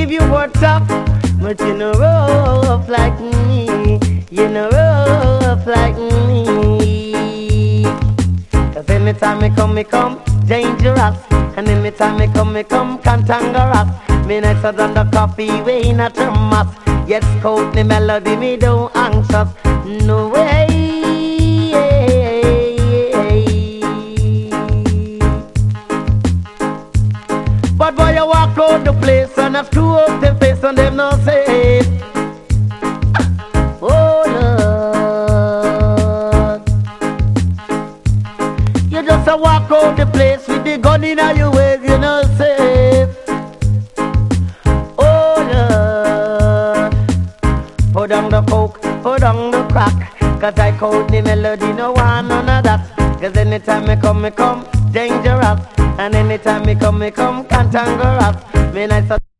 believe you were tough, but you know rough like me. You know rough like me. Cause anytime me come dangerous. And anytime me come cantangerous. Me nicer than the coffee way in a thermos. Yes, coat the melody, me don't anxious. No way. But boy, you walk out the place and have two up the face and them no say. Oh Lord, you just a walk out the place with the gun in your waist, you know safe. Oh Lord, put on the coke, put on the crack. Cause I code the melody, no one none of that. Cause anytime me come dangerous. And anytime me come cantangerous. Me nice